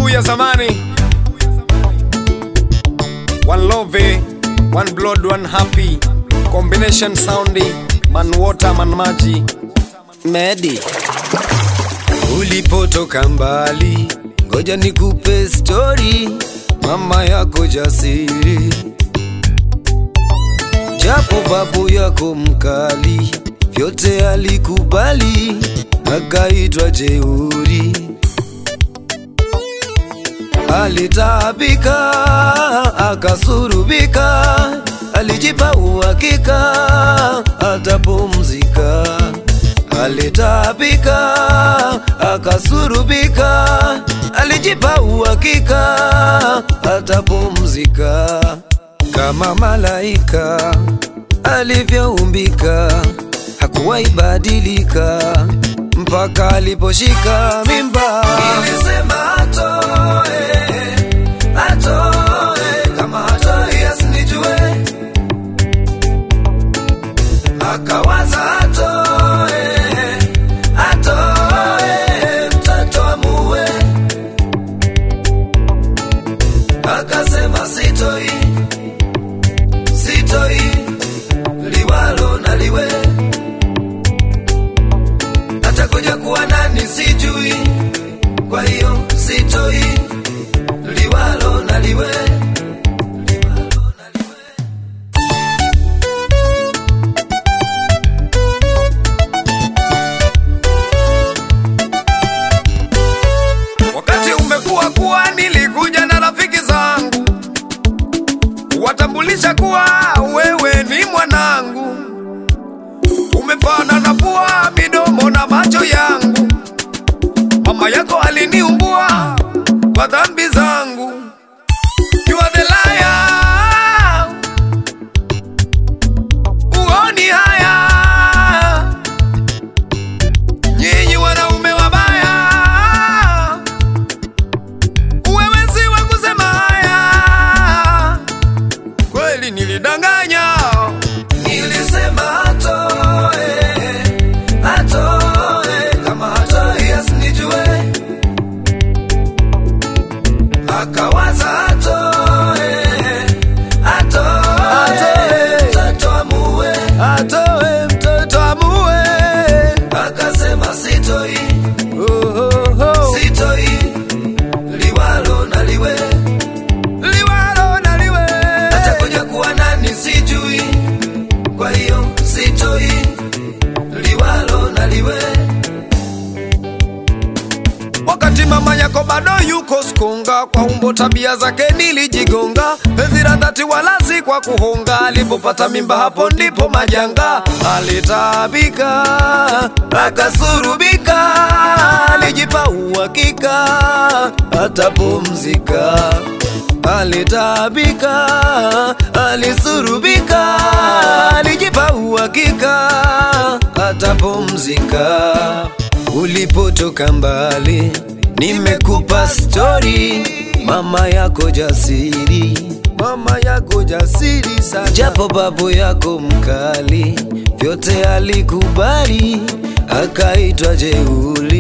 ya zamani. One love, one blood, one happy. Combination soundi, man water, man maji. Medi. Ulipotoka mbali, ngoja nikupe story. Mama yako jasiri, japo babu yako mkali, vyote alikubali, akaitwa jeuri. Alitaabika, akasurubika, alijipa uhakika, atapumzika. Alitaabika, akasurubika, alijipa uhakika, atapumzika. Kama malaika alivyoumbika, hakuwahi badilika mpaka aliposhika mimba. Nilisema atoe, atoe, kama hatoi asinijue. Akawaza atoe, atoe, mtoto amue. Akasema sitoi, sitoi, liwalo na liwe. Atakuja kuwa nani sijui, kwa hiyo sitoi, liwalo na liwe. Wakati umekuwa kuwa nilikuja na rafiki zangu, watambulisha kuwa wewe ni mwanangu. Umefana na pua, midomo na macho yangu. Mama yako aliniumbua kwa dhambi zangu. You are the liar, uoni haya. Nyinyi wanaume wabaya, wewe si wa kusema haya. Kweli nilidanganya, nilisema atoe, atoe, kama hatoi asinijue. Akawaza atoe, atoe, mtoto amue. Atoe, mtoto amue. Akasema sitoi, sitoi, liwalo na liwe. Liwalo na liwe. Atakuja kuwa nani sijui, kwa hiyo sitoi, liwalo na liwe. Wakati mama yako bado yuko skonga, kwa umbo tabia zake nilijigonga. Penzi la dhati wala si kwa kuhonga, alipopata mimba hapo ndipo majanga. Alitaabika, akasurubika, alijipa uhakika, atapumzika. Alitaabika, alisurubika, alijipa uhakika, atapumzika. Ulipotoka mbali, nimekupa story. Mama yako jasiri, mama yako jasiri sana. Japo babu yako mkali, vyote alikubali, akaitwa jeuri.